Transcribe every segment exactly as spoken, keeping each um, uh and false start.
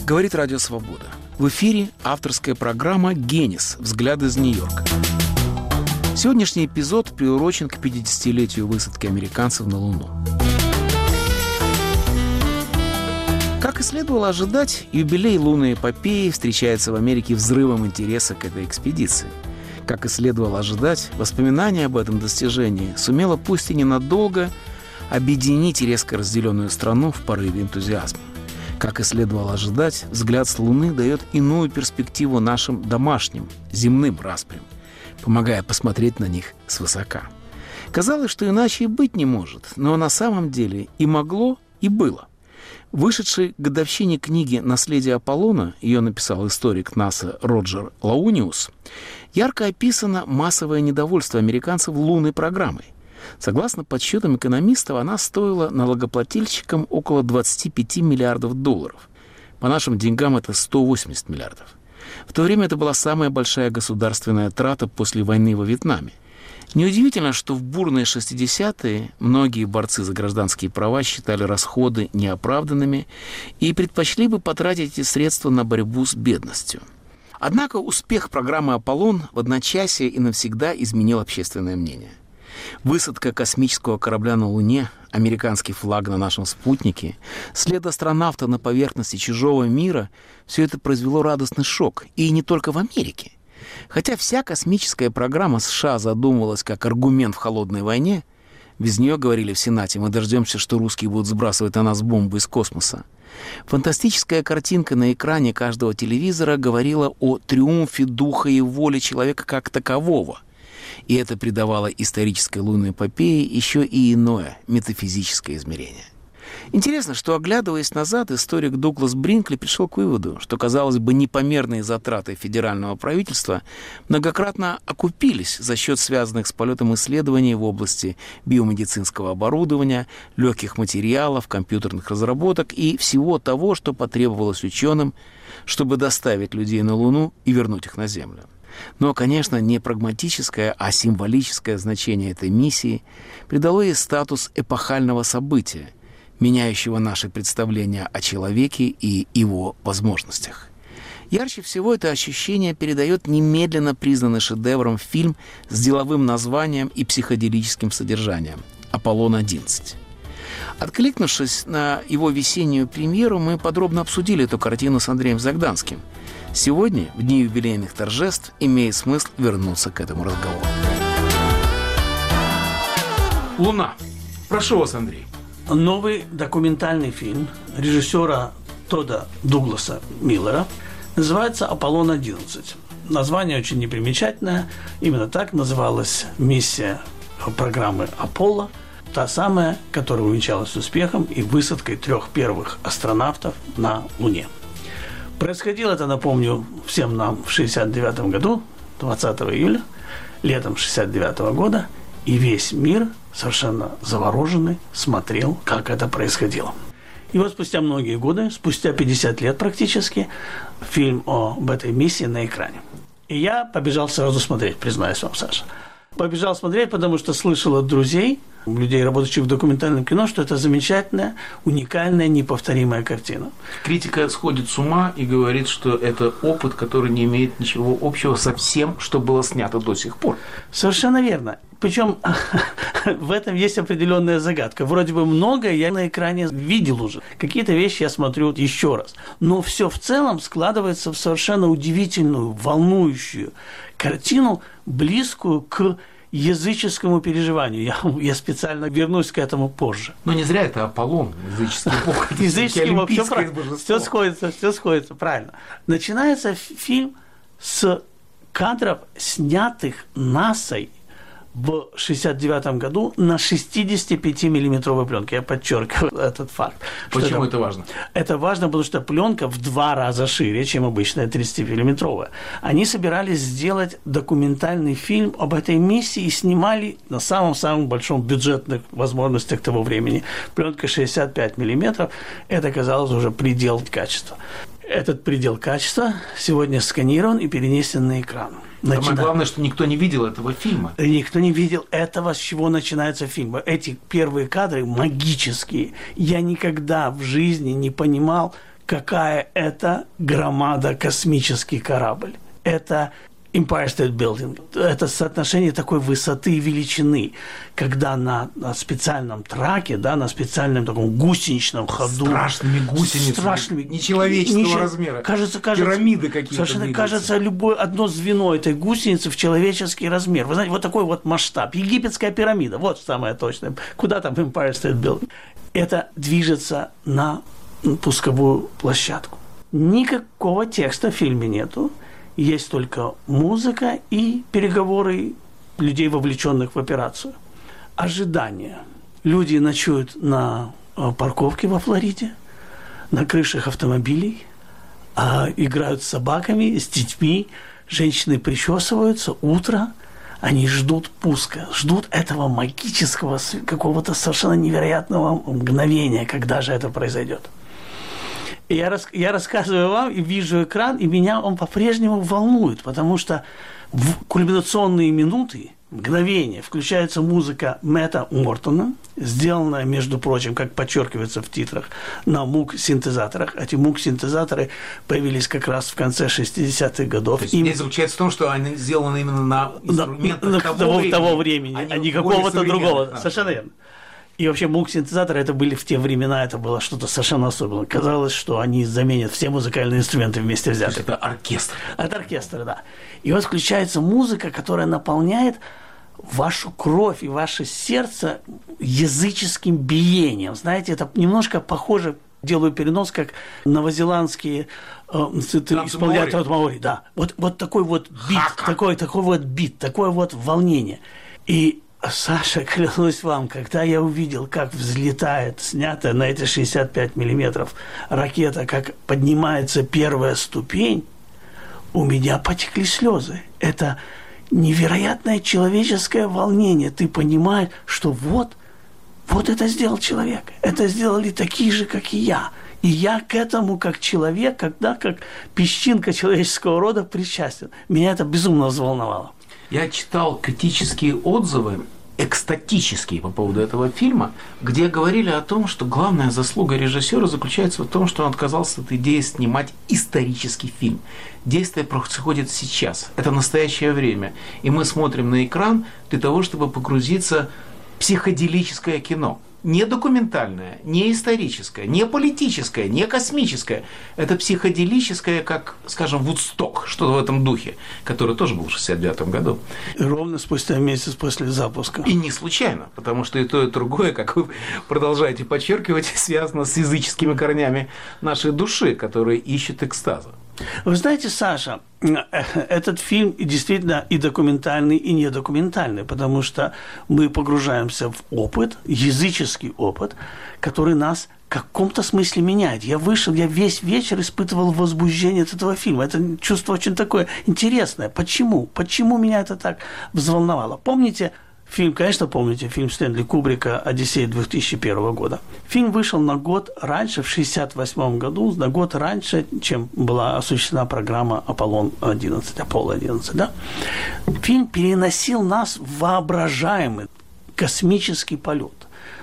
Говорит Радио Свобода. В эфире авторская программа «Генис. Взгляд из Нью-Йорка». Сегодняшний эпизод приурочен к пятидесятилетию высадки американцев на Луну. Как и следовало ожидать, юбилей лунной эпопеи встречается в Америке взрывом интереса к этой экспедиции. Как и следовало ожидать, воспоминание об этом достижении сумело, пусть и ненадолго, объединить резко разделенную страну в порыве энтузиазма. Как и следовало ожидать, взгляд с Луны дает иную перспективу нашим домашним, земным распрям, помогая посмотреть на них свысока. Казалось, что иначе и быть не может, но на самом деле и могло, и было. В вышедшей к годовщине книги «Наследие Аполлона», ее написал историк НАСА Роджер Лауниус, ярко описано массовое недовольство американцев лунной программой. Согласно подсчетам экономистов, она стоила налогоплательщикам около двадцать пять миллиардов долларов. По нашим деньгам это сто восемьдесят миллиардов. В то время это была самая большая государственная трата после войны во Вьетнаме. Неудивительно, что в бурные шестидесятые многие борцы за гражданские права считали расходы неоправданными и предпочли бы потратить эти средства на борьбу с бедностью. Однако успех программы «Аполлон» в одночасье и навсегда изменил общественное мнение. Высадка космического корабля на Луне, американский флаг на нашем спутнике, след астронавта на поверхности чужого мира – все это произвело радостный шок. И не только в Америке. Хотя вся космическая программа США задумывалась как аргумент в холодной войне, без нее, говорили в Сенате, мы дождемся, что русские будут сбрасывать на нас бомбы из космоса. Фантастическая картинка на экране каждого телевизора говорила о триумфе духа и воли человека как такового. И это придавало исторической лунной эпопее еще и иное, метафизическое измерение. Интересно, что, оглядываясь назад, историк Дуглас Бринкли пришел к выводу, что, казалось бы, непомерные затраты федерального правительства многократно окупились за счет связанных с полетом исследований в области биомедицинского оборудования, легких материалов, компьютерных разработок и всего того, что потребовалось ученым, чтобы доставить людей на Луну и вернуть их на Землю. Но, конечно, не прагматическое, а символическое значение этой миссии придало ей статус эпохального события, меняющего наши представления о человеке и его возможностях. Ярче всего это ощущение передает немедленно признанный шедевром фильм с деловым названием и психоделическим содержанием «Аполлон одиннадцать». Откликнувшись на его весеннюю премьеру, мы подробно обсудили эту картину с Андреем Загданским. Сегодня, в дни юбилейных торжеств, имеет смысл вернуться к этому разговору. «Луна». Прошу вас, Андрей. Новый документальный фильм режиссера Тодда Дугласа Миллера называется «Аполлон одиннадцать». Название очень непримечательное. Именно так называлась миссия программы «Аполло», та самая, которая увенчалась успехом и высадкой трех первых астронавтов на Луне. Происходило это, напомню, всем нам в шестьдесят девятом году, двадцатого июля, летом шестьдесят девятого года, и весь мир, совершенно завороженный, смотрел, как это происходило. И вот спустя многие годы, спустя пятьдесят лет практически, фильм об этой миссии на экране. И я побежал сразу смотреть, признаюсь вам, Саша. Побежал смотреть, потому что слышал от друзей, людей, работающих в документальном кино, что это замечательная, уникальная, неповторимая картина. Критика сходит с ума и говорит, что это опыт, который не имеет ничего общего со всем, что было снято до сих пор. Совершенно верно. Причем в этом есть определенная загадка. Вроде бы многое я на экране видел уже. Какие-то вещи я смотрю еще раз. Но все в целом складывается в совершенно удивительную, волнующую картину, близкую к языческому переживанию. Я, я специально вернусь к этому позже. Но не зря это Аполлон, языческий бог. Языческий бог, все сходится, все сходится, правильно. Начинается фильм с кадров, снятых НАСА в шестьдесят девятом году на шестидесятипятимиллиметровой пленке. Я подчеркиваю этот факт. Почему это, это важно? Это важно, потому что пленка в два раза шире, чем обычная тридцатимиллиметровая. Они собирались сделать документальный фильм об этой миссии и снимали на самом-самом большом бюджетных возможностях того времени. Пленка шестьдесят пять миллиметров – это, казалось, уже предел качества. Этот предел качества сегодня сканирован и перенесен на экран. Начина... Самое главное, что никто не видел этого фильма. Никто не видел этого, с чего начинается фильм. Эти первые кадры магические. Я никогда в жизни не понимал, какая это громада космический корабль. Это Empire State Building. Это соотношение такой высоты и величины, когда на, на специальном траке, да, на специальном таком гусеничном ходу. Страшными гусеницами, страшными, нечеловеческого не, размера. Кажется, кажется, пирамиды какие-то. Совершенно двигаются. Кажется, любое одно звено этой гусеницы в человеческий размер. Вы знаете, вот такой вот масштаб. Египетская пирамида, вот самое точное. Куда там Empire State Building? Это движется на пусковую площадку. Никакого текста в фильме нету. Есть только музыка и переговоры людей, вовлеченных в операцию. Ожидание. Люди ночуют на парковке во Флориде, на крышах автомобилей, играют с собаками, с детьми, женщины причесываются, утро, они ждут пуска, ждут этого магического, какого-то совершенно невероятного мгновения, когда же это произойдет. И я, рас, я рассказываю вам и вижу экран, и меня он по-прежнему волнует, потому что в кульминационные минуты, мгновения, включается музыка Мэтта Мортона, сделанная, между прочим, как подчеркивается в титрах, на мук-синтезаторах. Эти мук-синтезаторы появились как раз в конце шестидесятых годов. То есть, здесь заключается в том, что они сделаны именно на инструментах на, того, того, времени, того времени, а не какого-то другого. Да. Совершенно верно. И вообще мук-синтезаторы это были в те времена, это было что-то совершенно особенное. Казалось, что они заменят все музыкальные инструменты вместе взятые. Это оркестр. Это оркестр, да. И вот включается музыка, которая наполняет вашу кровь и ваше сердце языческим биением. Знаете, это немножко похоже, делаю перенос, как новозеландские э, исполняют от маори. Да. Вот, вот такой вот бит, такой, такой вот бит, такое вот волнение. И Саша, клянусь вам, когда я увидел, как взлетает, снятая на эти шестьдесят пять миллиметров ракета, как поднимается первая ступень, у меня потекли слезы. Это невероятное человеческое волнение. Ты понимаешь, что вот, вот это сделал человек. Это сделали такие же, как и я. И я к этому, как человек, когда как песчинка человеческого рода причастен. Меня это безумно взволновало. Я читал критические отзывы, экстатические по поводу этого фильма, где говорили о том, что главная заслуга режиссера заключается в том, что он отказался от идеи снимать исторический фильм. Действие происходит сейчас, это настоящее время, и мы смотрим на экран для того, чтобы погрузиться в психоделическое кино. Не документальное, не историческое, не политическое, не космическое. Это психоделическое, как, скажем, Вудсток, что-то в этом духе, который тоже был в шестьдесят девятом году. Ровно спустя месяц после запуска. И не случайно, потому что и то, и другое, как вы продолжаете подчеркивать, связано с языческими корнями нашей души, которые ищут экстаза. Вы знаете, Саша, этот фильм действительно и документальный, и недокументальный, потому что мы погружаемся в опыт, языческий опыт, который нас в каком-то смысле меняет. Я вышел, я весь вечер испытывал возбуждение от этого фильма. Это чувство очень такое интересное. Почему? Почему меня это так взволновало? Помните фильм, конечно, помните, фильм Стэнли Кубрика «Одиссея» две тысячи первого года. Фильм вышел на год раньше, в шестьдесят восьмом году, на год раньше, чем была осуществлена программа «Аполлон одиннадцать», «Аполло одиннадцать», да? Фильм переносил нас в воображаемый космический полет,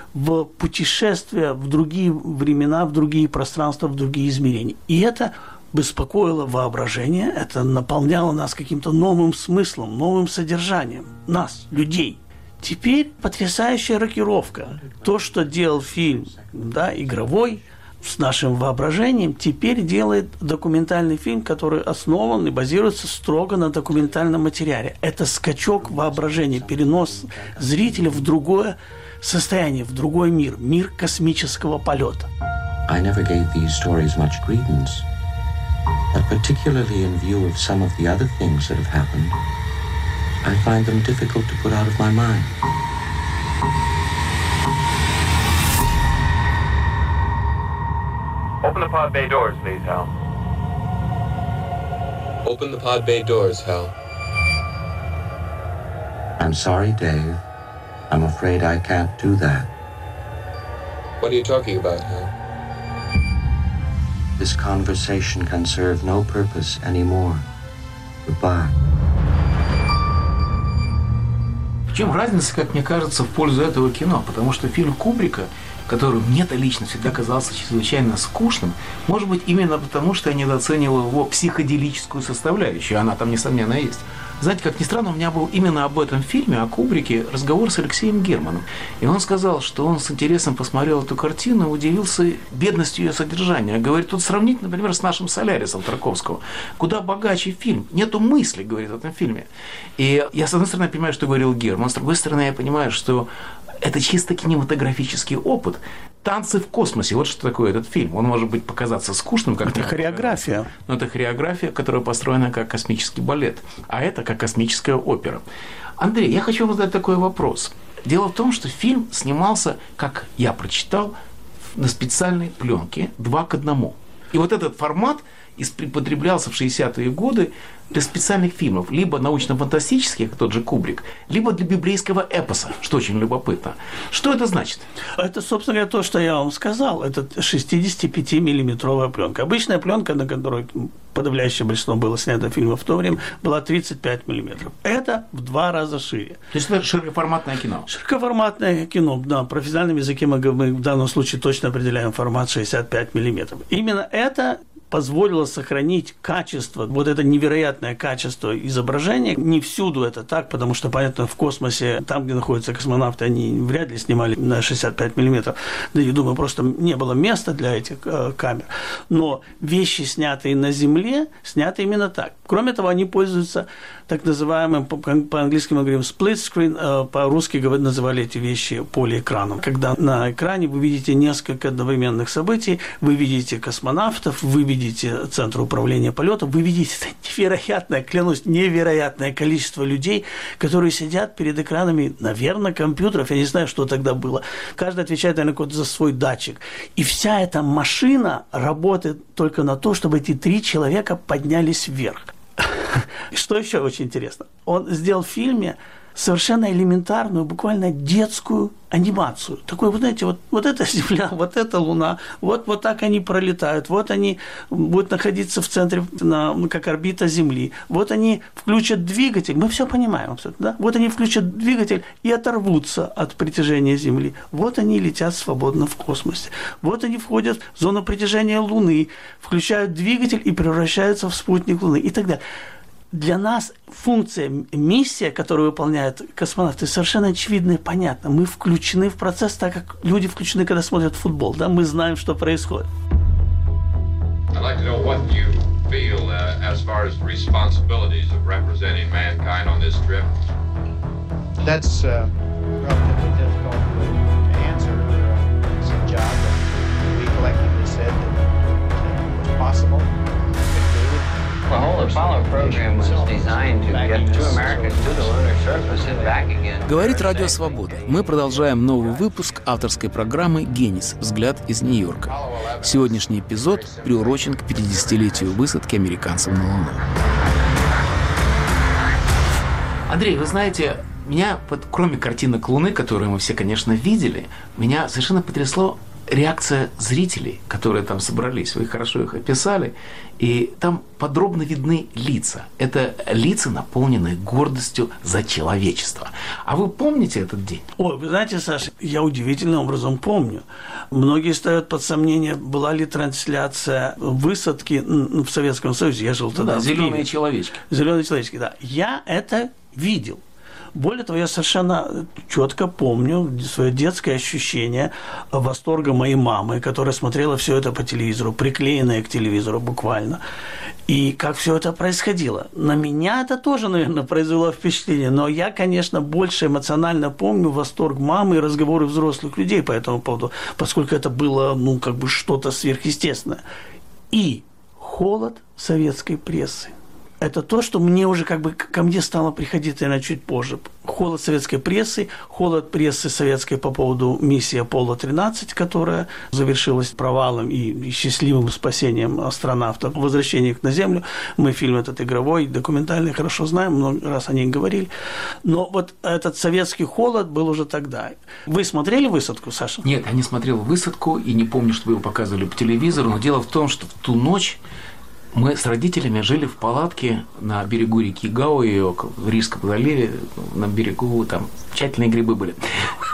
в путешествие в другие времена, в другие пространства, в другие измерения. И это беспокоило воображение, это наполняло нас каким-то новым смыслом, новым содержанием, нас, людей. Теперь потрясающая рокировка. То, что делал фильм, да, игровой, с нашим воображением, теперь делает документальный фильм, который основан и базируется строго на документальном материале. Это скачок воображения, перенос зрителя в другое состояние, в другой мир, мир космического полета. I never gave these stories much credence, but particularly in view of some of the other things that have happened, I find them difficult to put out of my mind. Open the pod bay doors, please, Hal. Open the pod bay doors, Hal. I'm sorry, Dave. I'm afraid I can't do that. What are you talking about, Hal? This conversation can serve no purpose anymore. Goodbye. В чем разница, как мне кажется, в пользу этого кино? Потому что фильм Кубрика который мне-то лично всегда казался чрезвычайно скучным, может быть, именно потому, что я недооценивал его психоделическую составляющую, она там, несомненно, есть. Знаете, как ни странно, у меня был именно об этом фильме, о Кубрике, разговор с Алексеем Германом. И он сказал, что он с интересом посмотрел эту картину и удивился бедностью ее содержания. Говорит, тут сравнить, например, с нашим «Солярисом» Тарковского. Куда богаче фильм. Нету мысли, говорит, в этом фильме. И я, с одной стороны, понимаю, что говорил Герман, с другой стороны, я понимаю, что это чисто кинематографический опыт. «Танцы в космосе». Вот что такое этот фильм. Он может быть показаться скучным, как это хореография. Но это хореография, которая построена как космический балет. А это как космическая опера. Андрей, я хочу вам задать такой вопрос. Дело в том, что фильм снимался, как я прочитал, на специальной пленке два к одному. И вот этот формат употреблялся в шестидесятые годы для специальных фильмов, либо научно-фантастических, как тот же Кубрик, либо для библейского эпоса, что очень любопытно. Что это значит? Это, собственно говоря, то, что я вам сказал. Это шестидесятипятимиллиметровая пленка. Обычная пленка, на которой подавляющее большинство было снято фильмов в то время, была тридцать пять миллиметров. Это в два раза шире. То есть это широкоформатное кино? Широкоформатное кино, да. В профессиональном языке мы, мы в данном случае точно определяем формат шестьдесят пять миллиметров. Именно это позволило сохранить качество, вот это невероятное качество изображения. Не всюду это так, потому что, понятно, в космосе, там, где находятся космонавты, они вряд ли снимали на шестьдесят пять миллиметров. Да, я думаю, просто не было места для этих э, камер. Но вещи, снятые на Земле, сняты именно так. Кроме того, они пользуются так называемым, по-английски мы говорим split screen, э, по-русски называли эти вещи полиэкраном. Когда на экране вы видите несколько одновременных событий, вы видите космонавтов, вы видите видите центр управления полетом, вы видите невероятное, клянусь, невероятное количество людей, которые сидят перед экранами, наверное, компьютеров, я не знаю, что тогда было. Каждый отвечает, наверное, за свой датчик. И вся эта машина работает только на то, чтобы эти три человека поднялись вверх. Что еще очень интересно? Он сделал в фильме совершенно элементарную, буквально детскую анимацию. Такой, вот знаете, вот, вот эта Земля, вот эта Луна, вот, вот так они пролетают, вот они будут находиться в центре, на, как орбита Земли, вот они включат двигатель, мы все понимаем абсолютно, да? Вот они включат двигатель и оторвутся от притяжения Земли, вот они летят свободно в космосе, вот они входят в зону притяжения Луны, включают двигатель и превращаются в спутник Луны и так далее. Для нас функция, миссия, которую выполняют космонавты, совершенно очевидна и понятна. Мы включены в процесс, так как люди включены, когда смотрят футбол. Да? Мы знаем, что происходит. I'd like to know what you feel uh, as far as the responsibilities of representing mankind on this trip. That's uh, relatively difficult to answer. Uh, it's a job that we collectively said that was possible. The whole Apollo program was designed to get two Americans to the lunar surface and back again. Говорит Радио Свобода. Мы продолжаем новый выпуск авторской программы «Генис. Взгляд из Нью-Йорка». Сегодняшний эпизод приурочен к пятидесятилетию высадки американцев на Луну. Андрей, вы знаете, меня, кроме картинок Луны, которые мы все, конечно, видели, меня совершенно потрясло реакция зрителей, которые там собрались. Вы хорошо их описали. И там подробно видны лица. Это лица, наполненные гордостью за человечество. А вы помните этот день? Ой, вы знаете, Саша, я удивительным образом помню. Многие ставят под сомнение, была ли трансляция высадки в Советском Союзе. Я жил тогда. Да, зеленые человечки. Зеленые человечки, да. Я это видел. Более того, я совершенно четко помню свое детское ощущение восторга моей мамы, которая смотрела все это по телевизору, приклеенное к телевизору буквально. И как все это происходило. На меня это тоже, наверное, произвело впечатление, но я, конечно, больше эмоционально помню восторг мамы и разговоры взрослых людей по этому поводу, поскольку это было, ну, как бы что-то сверхъестественное. И холод советской прессы. Это то, что мне уже как бы ко мне стало приходить, наверное, чуть позже. Холод советской прессы, холод прессы советской по поводу миссии Аполло тринадцать, которая завершилась провалом и счастливым спасением астронавтов, возвращением их на Землю. Мы фильм этот игровой, документальный, хорошо знаем, много раз о ней говорили. Но вот этот советский холод был уже тогда. Вы смотрели высадку, Саша? Нет, я не смотрел высадку и не помню, что его показывали по телевизору, но дело в том, что в ту ночь мы с родителями жили в палатке на берегу реки Гауи, в Рижском заливе, на берегу, там тщательные грибы были.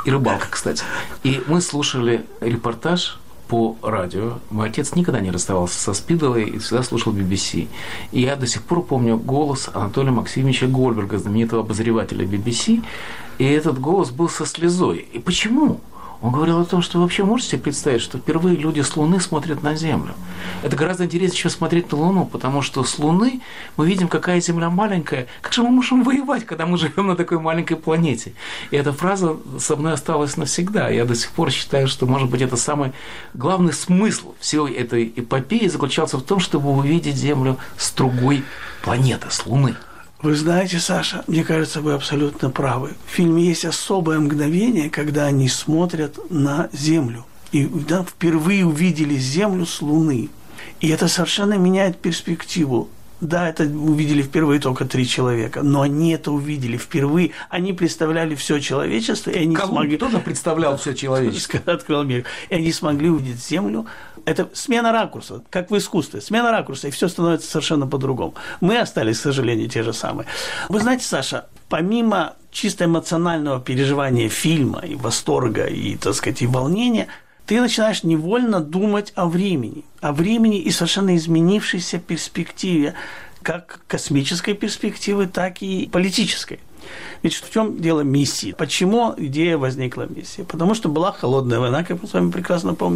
И рыбалка, кстати. И мы слушали репортаж по радио. Мой отец никогда не расставался со Спидвеллой и всегда слушал би би си. И я до сих пор помню голос Анатолия Максимовича Гольдберга, знаменитого обозревателя би би си. И этот голос был со слезой. И почему? Он говорил о том, что вы вообще можете себе представить, что впервые люди с Луны смотрят на Землю. Это гораздо интереснее, чем смотреть на Луну, потому что с Луны мы видим, какая Земля маленькая. Как же мы можем воевать, когда мы живем на такой маленькой планете? И эта фраза со мной осталась навсегда. Я до сих пор считаю, что, может быть, это самый главный смысл всей этой эпопеи заключался в том, чтобы увидеть Землю с другой планеты, с Луны. Вы знаете, Саша, мне кажется, вы абсолютно правы. В фильме есть особое мгновение, когда они смотрят на Землю. И да, впервые увидели Землю с Луны. И это совершенно меняет перспективу. Да, это увидели впервые только три человека, но они это увидели впервые. Они представляли все человечество, и они Колумб смогли... тоже представлял все человечество. Открыл Америку. И они смогли увидеть Землю. Это смена ракурса, как в искусстве. Смена ракурса, и все становится совершенно по-другому. Мы остались, к сожалению, те же самые. Вы знаете, Саша, помимо чисто эмоционального переживания фильма, и восторга, и, так сказать, и волнения, ты начинаешь невольно думать о времени. О времени и совершенно изменившейся перспективе, как космической перспективы, так и политической. Ведь в чем дело миссии? Почему идея возникла миссии? Потому что была холодная война, как мы с вами прекрасно помним,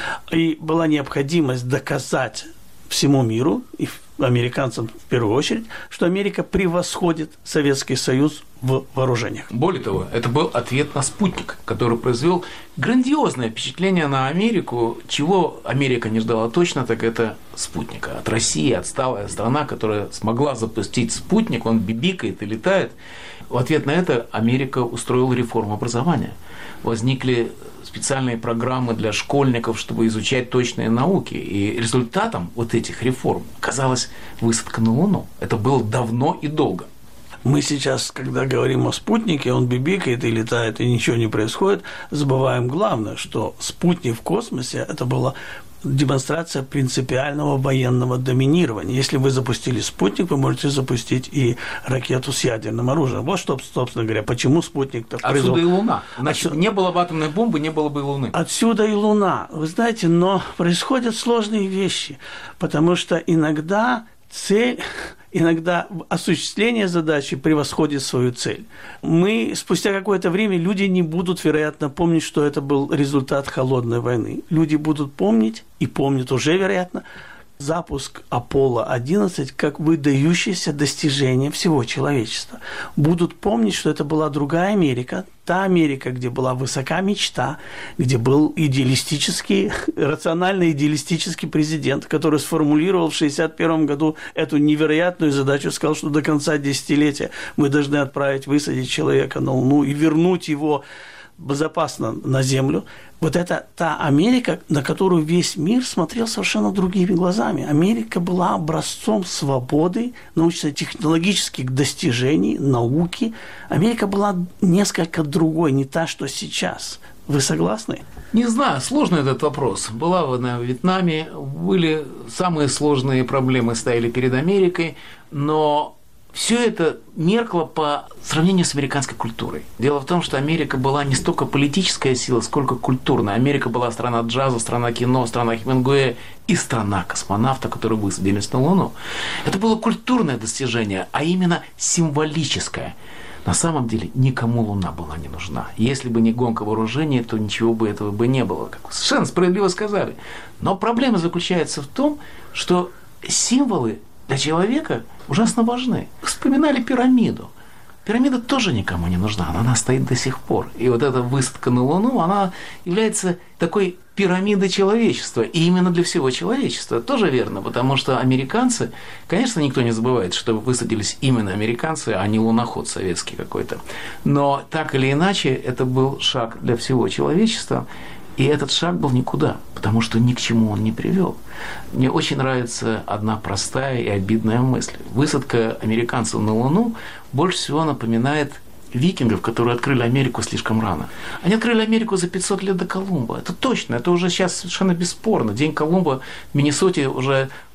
и была необходимость доказать всему миру, и американцам в первую очередь, что Америка превосходит Советский Союз в вооружениях. Более того, это был ответ на «Спутник», который произвел грандиозное впечатление на Америку. Чего Америка не ждала точно, так это спутника. От России отсталая страна, которая смогла запустить спутник, он бибикает и летает. В ответ на это Америка устроила реформу образования. Возникли специальные программы для школьников, чтобы изучать точные науки. И результатом вот этих реформ оказалась высадка на Луну. Это было давно и долго. Мы сейчас, когда говорим о спутнике, он бибикает и летает, и ничего не происходит, забываем главное, что спутник в космосе – это была демонстрация принципиального военного доминирования. Если вы запустили спутник, вы можете запустить и ракету с ядерным оружием. Вот что, собственно говоря, почему спутник-то произвел... Отсюда и Луна. Значит, Отсюда... не было бы атомной бомбы, не было бы и Луны. Отсюда и Луна. Вы знаете, но происходят сложные вещи, потому что иногда цель... Иногда осуществление задачи превосходит свою цель. Мы, спустя какое-то время, люди не будут, вероятно, помнить, что это был результат холодной войны. Люди будут помнить, и помнят уже, вероятно, запуск Аполло одиннадцать как выдающееся достижение всего человечества. Будут помнить, что это была другая Америка, та Америка, где была высока мечта, где был идеалистический, рационально-идеалистический президент, который сформулировал в шестьдесят первом году эту невероятную задачу, сказал, что до конца десятилетия мы должны отправить, высадить человека на Луну и вернуть его безопасно на Землю. Вот это та Америка, на которую весь мир смотрел совершенно другими глазами. Америка была образцом свободы, научно-технологических достижений, науки. Америка была несколько другой, не та, что сейчас. Вы согласны? Не знаю, сложный этот вопрос. Была война в Вьетнаме, были самые сложные проблемы стояли перед Америкой, но все это меркло по сравнению с американской культурой. Дело в том, что Америка была не столько политическая сила, сколько культурная. Америка была страна джаза, страна кино, страна Хемингуэя и страна космонавта, которые высадились на Луну. Это было культурное достижение, а именно символическое. На самом деле никому Луна была не нужна. Если бы не гонка вооружений, то ничего бы этого бы не было. Как вы совершенно справедливо сказали. Но проблема заключается в том, что символы для человека ужасно важны. Вспоминали пирамиду. Пирамида тоже никому не нужна, она, она стоит до сих пор. И вот эта высадка на Луну, она является такой пирамидой человечества. И именно для всего человечества. Тоже верно, потому что американцы, конечно, никто не забывает, что высадились именно американцы, а не луноход советский какой-то. Но так или иначе, это был шаг для всего человечества. И этот шаг был никуда, потому что ни к чему он не привел. Мне очень нравится одна простая и обидная мысль. Высадка американцев на Луну больше всего напоминает викингов, которые открыли Америку слишком рано. Они открыли Америку за пятьсот лет до Колумба. Это точно, это уже сейчас совершенно бесспорно. День Колумба в Миннесоте уже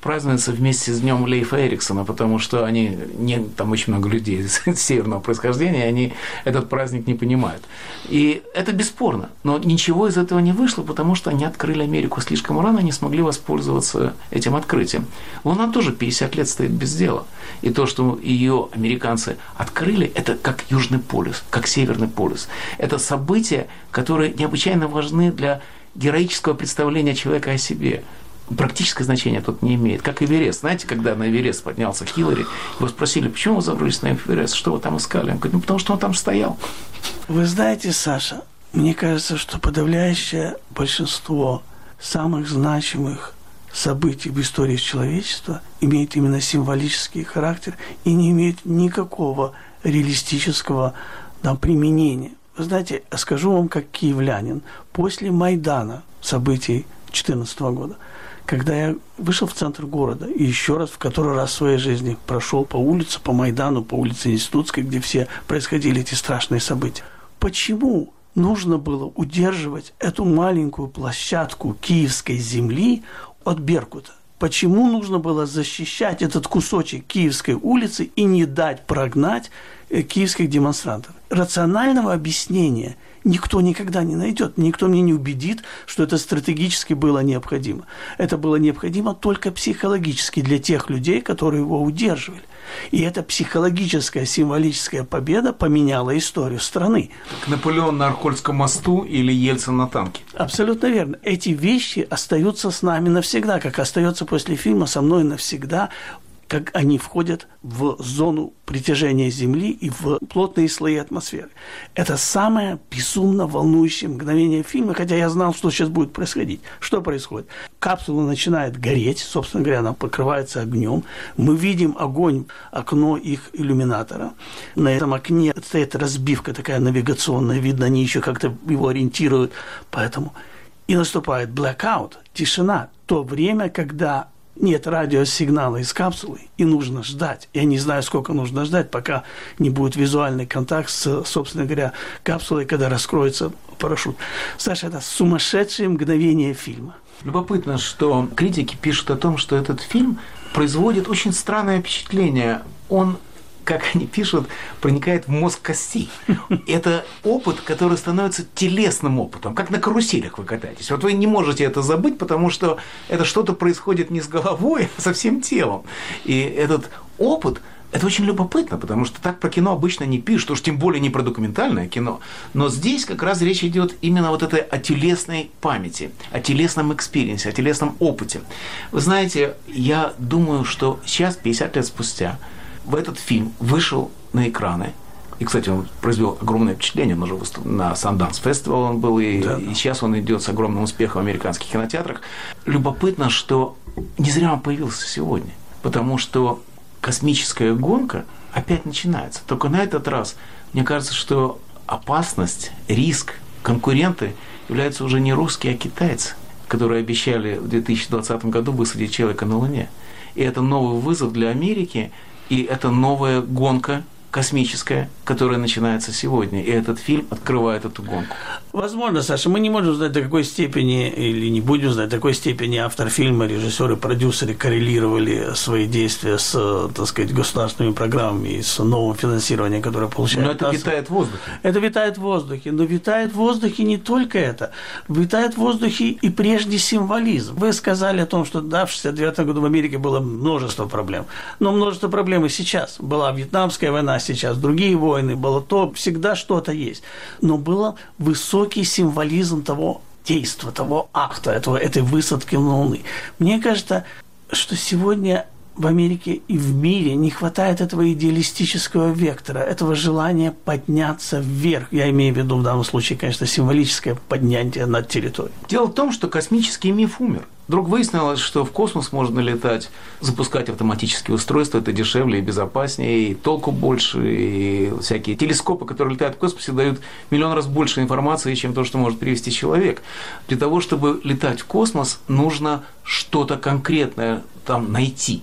празднуется вместе с днем Лейфа Эриксона, потому что они, не, там очень много людей северного происхождения, они этот праздник не понимают. И это бесспорно. Но ничего из этого не вышло, потому что они открыли Америку слишком рано, не смогли воспользоваться этим открытием. Луна тоже пятьдесят лет стоит без дела. И то, что ее американцы открыли, это как Южный полюс, как Северный полюс. Это события, которые необычайно важны для героического представления человека о себе. Практическое значение тут не имеет. Как Эверест. Знаете, когда на Эверест поднялся Хиллари, его спросили, почему вы забрались на Эверест, что вы там искали? Он говорит, ну, потому что он там стоял. Вы знаете, Саша, мне кажется, что подавляющее большинство самых значимых событий в истории человечества имеет именно символический характер и не имеет никакого реалистического там, применения. Вы знаете, скажу вам как киевлянин, после Майдана, событий две тысячи четырнадцатого года, когда я вышел в центр города и еще раз, в который раз в своей жизни прошел по улице, по Майдану, по улице Институтской, где все происходили эти страшные события. Почему нужно было удерживать эту маленькую площадку киевской земли от Беркута? Почему нужно было защищать этот кусочек Киевской улицы и не дать прогнать киевских демонстрантов? Рационального объяснения никто никогда не найдет. Никто мне не убедит, что это стратегически было необходимо. Это было необходимо только психологически для тех людей, которые его удерживали. И эта психологическая, символическая победа поменяла историю страны. Как Наполеон на Аркольском мосту или Ельцин на танке. Абсолютно верно. Эти вещи остаются с нами навсегда, как остается после фильма «Со мной навсегда», как они входят в зону притяжения Земли и в плотные слои атмосферы. Это самое безумно волнующее мгновение фильма, хотя я знал, что сейчас будет происходить. Что происходит? Капсула начинает гореть, собственно говоря, она покрывается огнем. Мы видим огонь, окно их иллюминатора. На этом окне стоит разбивка такая навигационная, видно, они еще как-то его ориентируют. Поэтому и наступает blackout, тишина, то время, когда нет радиосигнала из капсулы, и нужно ждать. Я не знаю, сколько нужно ждать, пока не будет визуальный контакт с, собственно говоря, капсулой, когда раскроется парашют. Саша, это сумасшедшее мгновение фильма. Любопытно, что критики пишут о том, что этот фильм производит очень странное впечатление. Он, как они пишут, проникает в мозг костей. Это опыт, который становится телесным опытом, как на каруселях вы катаетесь. Вот вы не можете это забыть, потому что это что-то происходит не с головой, а со всем телом. И этот опыт, это очень любопытно, потому что так про кино обычно не пишут, уж тем более не про документальное кино. Но здесь как раз речь идет именно вот это о телесной памяти, о телесном экспириенсе, о телесном опыте. Вы знаете, я думаю, что сейчас, пятьдесят лет спустя, в этот фильм вышел на экраны. И, кстати, он произвел огромное впечатление. Он уже выступ... на Sundance Festival он был, и, да, да. и сейчас он идет с огромным успехом в американских кинотеатрах. Любопытно, что не зря он появился сегодня, потому что космическая гонка опять начинается. Только на этот раз, мне кажется, что опасность, риск, конкуренты являются уже не русские, а китайцы, которые обещали в две тысячи двадцатом году высадить человека на Луне. И это новый вызов для Америки. И это новая гонка космическая, которая начинается сегодня. И этот фильм открывает эту гонку. Возможно, Саша, мы не можем знать, до какой степени, или не будем знать, до какой степени автор фильма, режиссеры, продюсеры коррелировали свои действия с, так сказать, государственными программами и с новым финансированием, которое получает. Но это НАСА. Витает в воздухе. Это витает в воздухе. Но витает в воздухе не только это. Витает в воздухе и прежний символизм. Вы сказали о том, что да, в шестьдесят девятом году в Америке было множество проблем. Но множество проблем и сейчас. Была Вьетнамская война, сейчас другие войны, было то, всегда что-то есть. Но было высокий символизм того действия, того акта, этого, этой высадки на Луны. Мне кажется, что сегодня в Америке и в мире не хватает этого идеалистического вектора, этого желания подняться вверх. Я имею в виду в данном случае, конечно, символическое поднятие над территорией. Дело в том, что космический миф умер. Вдруг выяснилось, что в космос можно летать, запускать автоматические устройства, это дешевле и безопаснее, и толку больше, и всякие телескопы, которые летают в космосе, дают миллион раз больше информации, чем то, что может привести человек. Для того, чтобы летать в космос, нужно что-то конкретное там найти.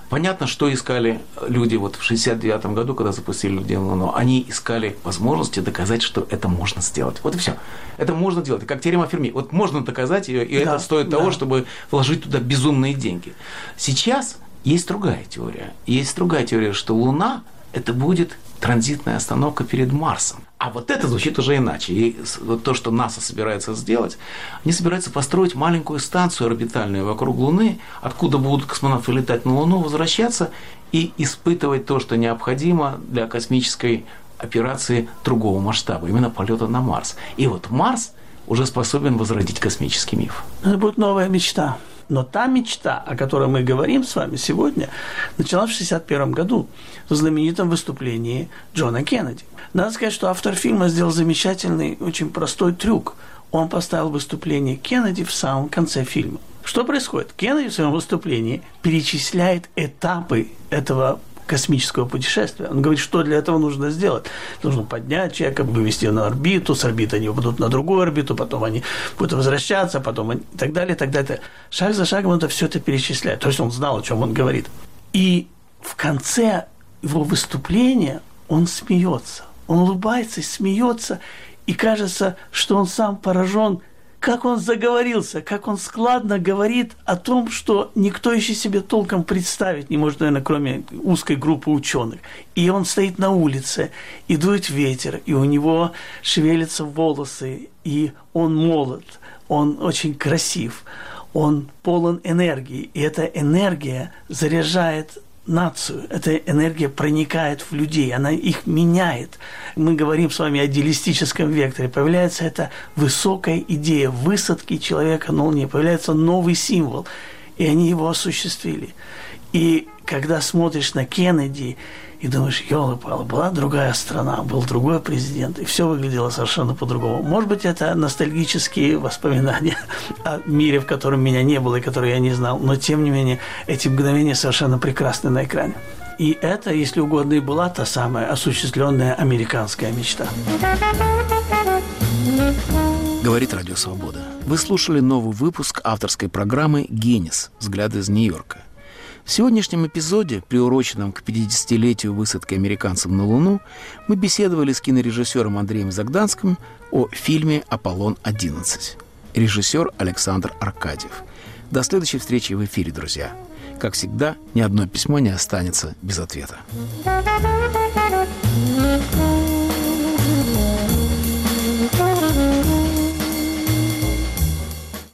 Понятно, что искали люди вот в шестьдесят девятом году, когда запустили людей на Луну. Они искали возможности доказать, что это можно сделать. Вот и все. Это можно делать. Как теорема Ферми. Вот можно доказать ее, и да, это стоит да. того, чтобы вложить туда безумные деньги. Сейчас есть другая теория. Есть другая теория, что Луна – это будет транзитная остановка перед Марсом. А вот это звучит уже иначе. И вот то, что НАСА собирается сделать, они собираются построить маленькую станцию орбитальную вокруг Луны, откуда будут космонавты летать на Луну, возвращаться и испытывать то, что необходимо для космической операции другого масштаба, именно полета на Марс. И вот Марс уже способен возродить космический миф. Это будет новая мечта. Но та мечта, о которой мы говорим с вами сегодня, началась в шестьдесят первом году в знаменитом выступлении Джона Кеннеди. Надо сказать, что автор фильма сделал замечательный, очень простой трюк. Он поставил выступление Кеннеди в самом конце фильма. Что происходит? Кеннеди в своем выступлении перечисляет этапы этого космического путешествия. Он говорит, что для этого нужно сделать. Нужно поднять человека, вывести на орбиту, с орбиты они попадут на другую орбиту, потом они будут возвращаться, потом они... и так далее, и так далее. Шаг за шагом он это все это перечисляет. То есть он знал, о чем он говорит. И в конце его выступления он смеется. Он улыбается и смеется, и кажется, что он сам поражен, как он заговорился, как он складно говорит о том, что никто еще себе толком представить не может, наверное, кроме узкой группы ученых. И он стоит на улице, и дует ветер, и у него шевелятся волосы, и он молод, он очень красив, он полон энергии, и эта энергия заряжает нацию. Эта энергия проникает в людей, она их меняет. Мы говорим с вами о идеалистическом векторе. Появляется эта высокая идея высадки человека на Луне, появляется новый символ, и они его осуществили. И когда смотришь на Кеннеди и думаешь, ёлы-палы, была другая страна, был другой президент, и все выглядело совершенно по-другому. Может быть, это ностальгические воспоминания о мире, в котором меня не было и который я не знал, но, тем не менее, эти мгновения совершенно прекрасны на экране. И это, если угодно, и была та самая осуществленная американская мечта. Говорит Радио Свобода. Вы слушали новый выпуск авторской программы «Генис. Взгляды из Нью-Йорка». В сегодняшнем эпизоде, приуроченном к пятидесятилетию высадки американцев на Луну, мы беседовали с кинорежиссером Андреем Загданским о фильме «Аполлон одиннадцать». Режиссер Александр Аркадьев. До следующей встречи в эфире, друзья. Как всегда, ни одно письмо не останется без ответа.